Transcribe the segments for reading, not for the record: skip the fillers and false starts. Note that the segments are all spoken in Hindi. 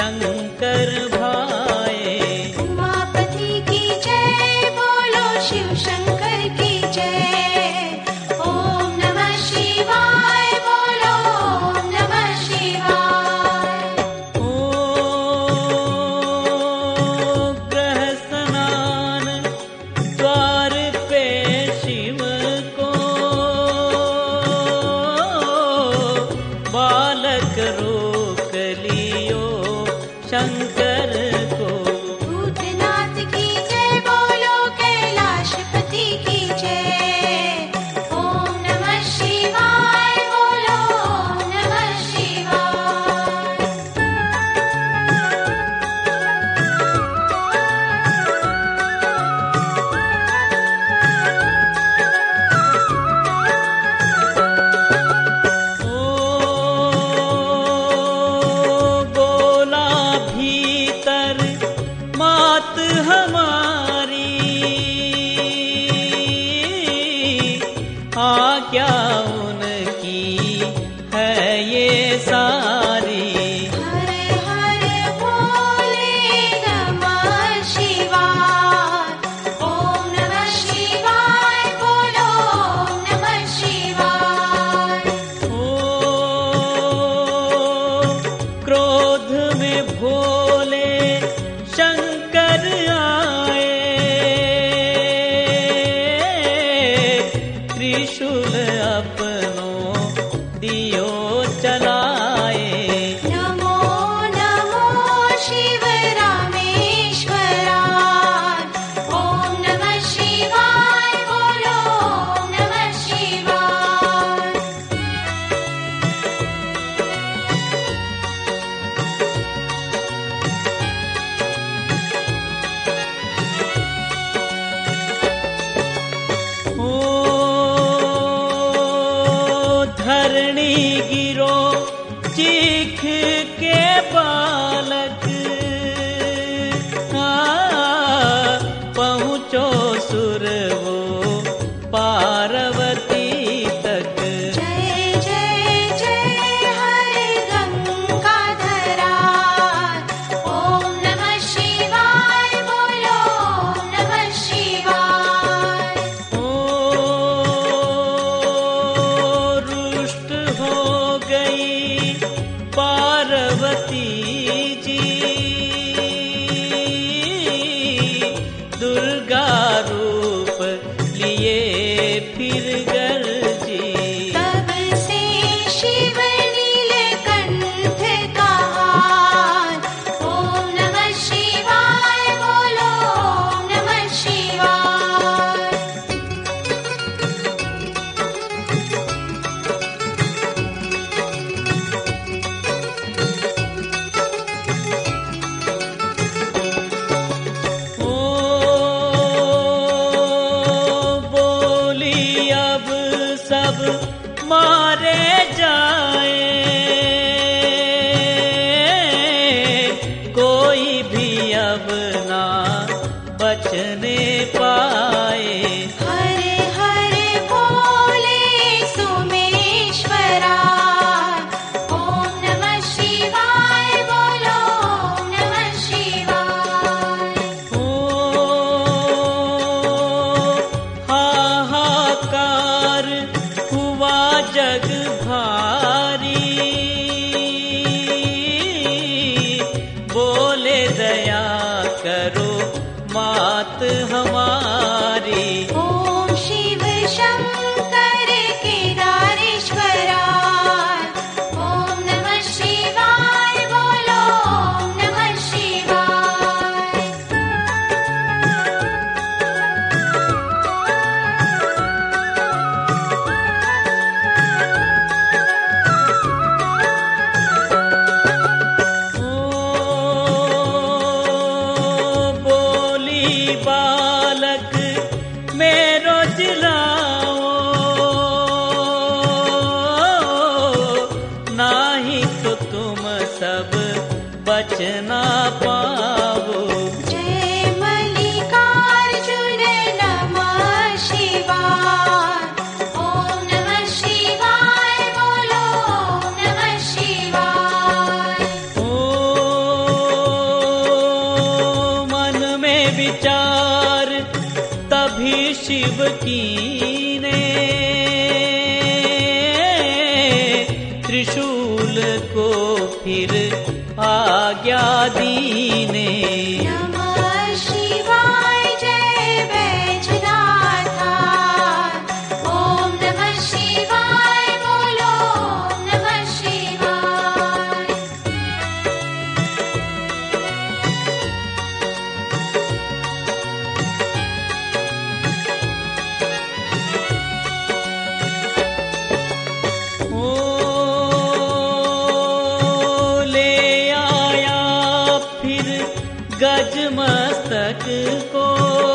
शंकर भाए। उमापति की जय, बोलो शिव शंकर की जय। ओम नमः शिवाय, बोलो ओम नमः शिवाय। ओ ग्रह स्नान द्वार पे शिव को, बालक रोक लियो शंकर को। भूतनाथ की जय, बोलो कैलाशपति की जय। ओम नमः शिवाय, बोलो ओम नमः शिवाय। ओ बोला भीतर मात हमारी, आज्ञा उनकी है ये सारी। हर हर भोले नमः शिवाय। ओम नमः शिवाय, बोलो ओम नमः शिवाय। ओ क्रोध में भोले शंकर आए, त्रिशूल अपनों दियो चलाए। नमो नमो शिव रामेश्वरा। ओम नमः शिवाय, बोलो ओम नमः शिवाय। ओ धरणी गिरो चीख के बालक, पहुँचो सुर वो पार्वती तक। जय जय जय हरे गंगाधरा। ओम नमः शिवाय, बोलो ओम नमः शिवाय। ओ रुष्ट हो गई पार्वती जी, दुर्गा रूप लिए फिर गरजी। तब से शिव नीलकंठ कहार। ओम नमः शिवाय, बोलो ओम नमः शिवाय। ओ बोली अब सब मारे जाए, कोई भी अब ना बचने पाए। हर हर भोले सोमेश्वरा। ओम नमः शिवाय, बोलो ओम नमः शिवाय। ओ हाहाकार हुआ जग भारी, बोले दया करो मात हमारी। ओम शिव शंकर केदारेश्वरा। ओम नमः शिवाय, बोलो ओम नमः शिवाय। ओ बोली बालक मेरो जिलाओ, नाही तो तुम सब बच ना पाओ। जय मल्लिकार्जुन नमः शिवाय। ओम नमः शिवाय, बोलो ओम नमः शिवाय। ओ विचार तभी शिव कीने, त्रिशूल को फिर आज्ञा दीने। नमः शिवाय जय बैजनाथा, ओम नमः शिवाय बोलो ओम नमः शिवाय। गज मस्तक को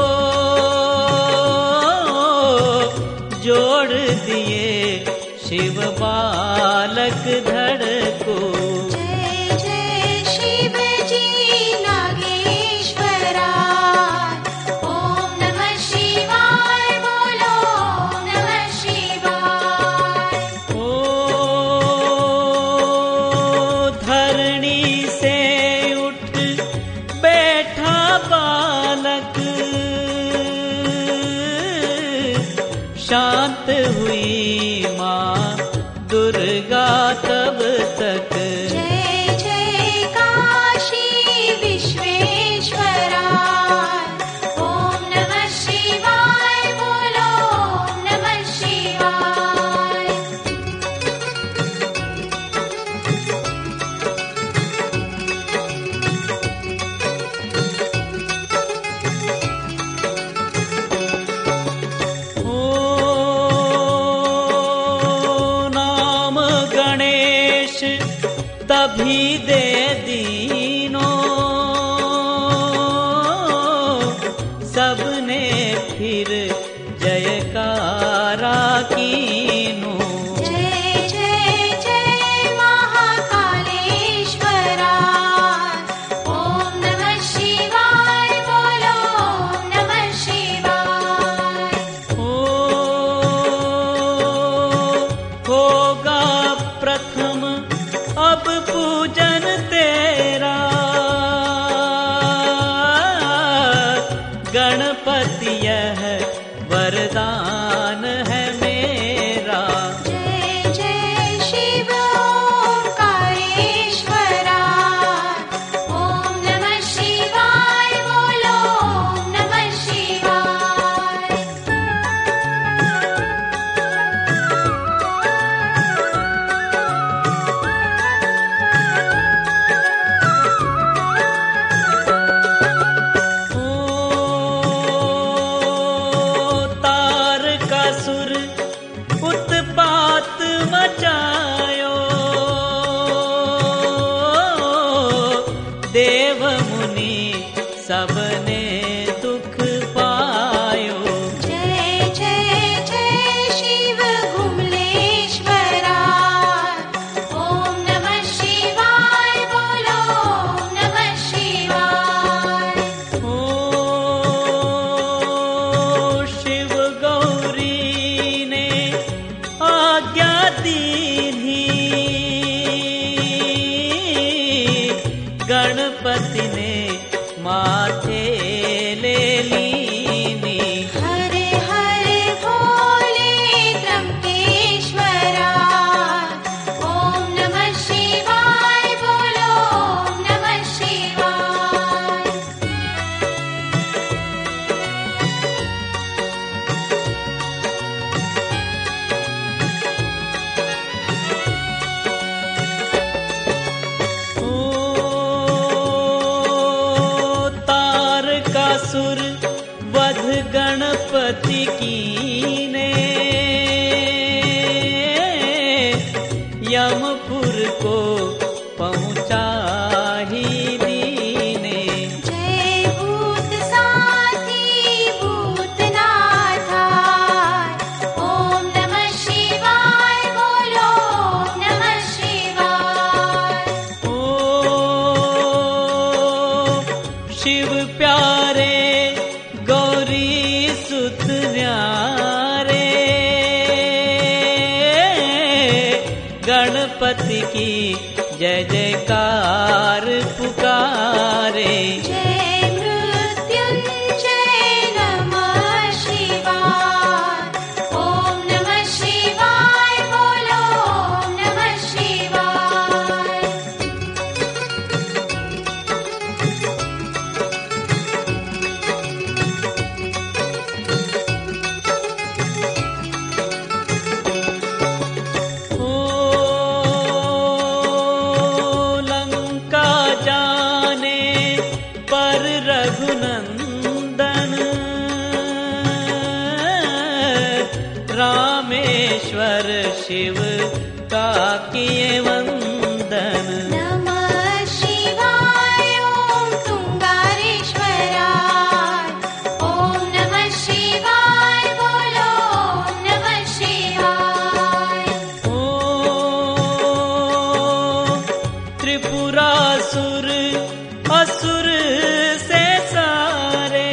जोड़ दिए शिव बालक धड़ को। जय जय शिव जी नागेश्वरा, ओम नमः शिवाय बोलो ओम नमः शिवाय। ओ धरणी से बैठा बालक, शांत हुई माँ दुर्गा तब तक। जय जय काशी विश्वेश्वरा, ओम नमः शिवाय बोलो ओम नमः शिवाय। तभी दे दीनो, सबने फिर जयकारा कीनो। जय जय जय महाकालेश्वरा, ओम नमः शिवाय बोलो ओम नमः शिवाय। होगा प्रथम अब पूजन तेरा, गणपति यह वरदान है मेरा। जय जय शिव ओंकारेश्वरा, ओम नमः शिवाय बोलो ओम नमः शिवाय। उत्पात मचायो, देव मुनि सबने दुख पायो। जय जय जय शिव घुमलेश्वरा, ओम नमः शिवाय बोलो ओम नमः शिवाय। ओ शिव गौरी ने आज्ञा दीनी, गणपति ने माथे ले लीनी। हर हर भोले त्र्यंबकेश्वरा, ओम नमः शिवाय बोलो ओम नमः शिवाय। तारकासुर वध गणपति कीने, यमपुर को पहुँचा ही दीने। जय भूत साथी भूतनाथा, ओम नमः शिवाय बोलो ओम नमः शिवाय। ओ शिव प्यारे गौरी सुत न्यारे, गणपति की जय जयकार पुकारे। जय मृत्युंजय तुंगारेश्वर शिव का किए वंदन। नमः शिवाय ओम तुंगारेश्वराय। ओम नमः शिवाय बोलो ओम नमः शिवाय। ओम त्रिपुरासुर असुर से सारे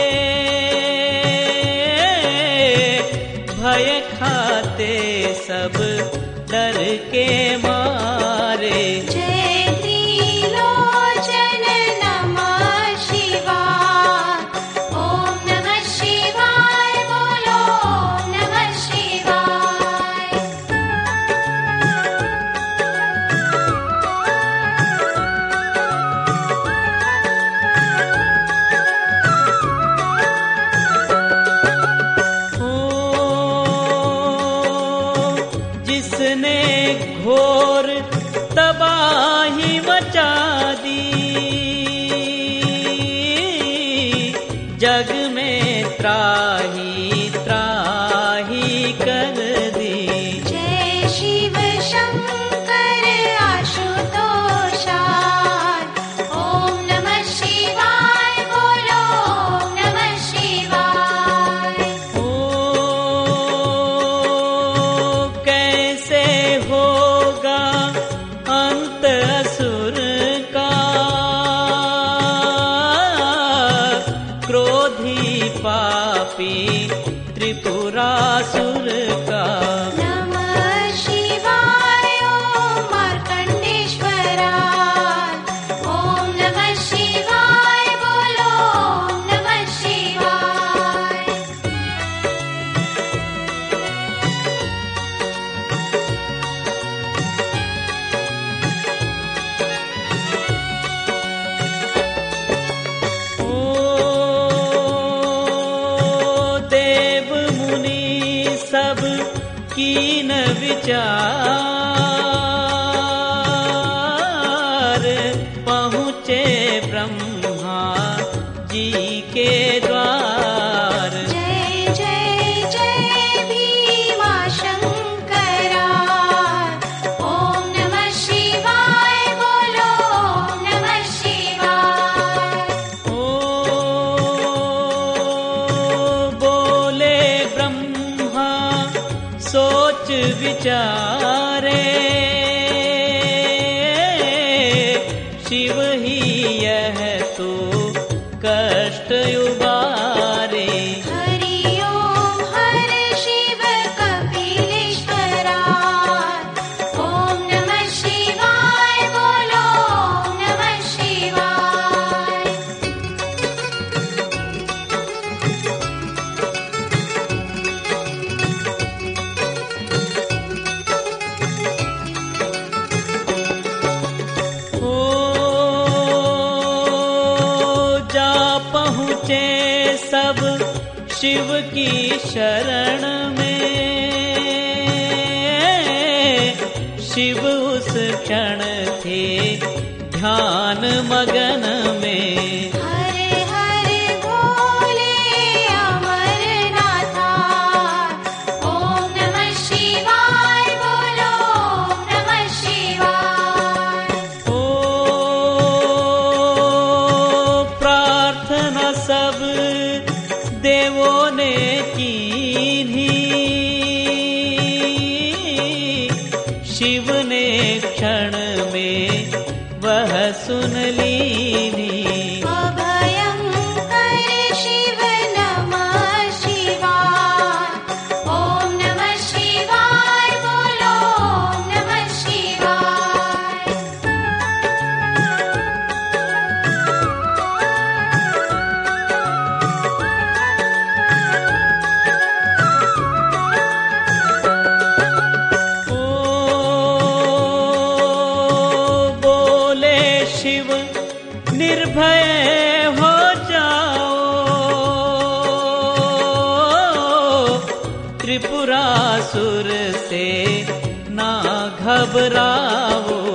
भय खाते सब डर के मारे। जय त्रिलोचन नमः शिवाय। ओम नमः शिवाय बोलो ओम नमः शिवाय। जिसने घोर तबाही मचा दी जग में त्राही त्राही कर दी। जय शिव शंकर आशुतोषाय। ओम नमः शिवाय बोलो ओम नमः शिवाय। ओ कैसे होगा अंत असुर का, क्रोधी पापी त्रिपुरासुर का। नमः शिवाय ओम मार्कंडेश्वराय। ओम नमः शिवाय बोलो ओम नमः शिवाय। ओ देव मुनि सब कीन विचार पहुँचे ब्रह्मा जी के द्वार। जय जय जय भीमा शंकरा। ओम नमः शिवाय बोलो ओम नमः शिवाय। ओ बोले ब्रह्मा सोच विचारे शिव ही यह तो कष्ट उबारे। हरि ओम हर शिव कपिलेश्वराय। ओम नमः शिवाय बोलो ओम नमः शिवाय। ओ जा पहुँचे सब शिव की शरण में, शिव उस क्षण थे ध्यान मगन में। हरे हरे भोले अमरनाथा। ओम नमः शिवाय बोलो ओम नमः शिवाय। ओ प्रार्थना सब देवों ने कीन्ही, शिव ने क्षण में वह सुन लीनी। अभयंकर शिव नमः शिवाय। ओम नमः शिवाय बोलो ओम नमः शिवाय। ओ बोले शिव निर्भय हो जाओ, त्रिपुरासुर से ना घबराओ।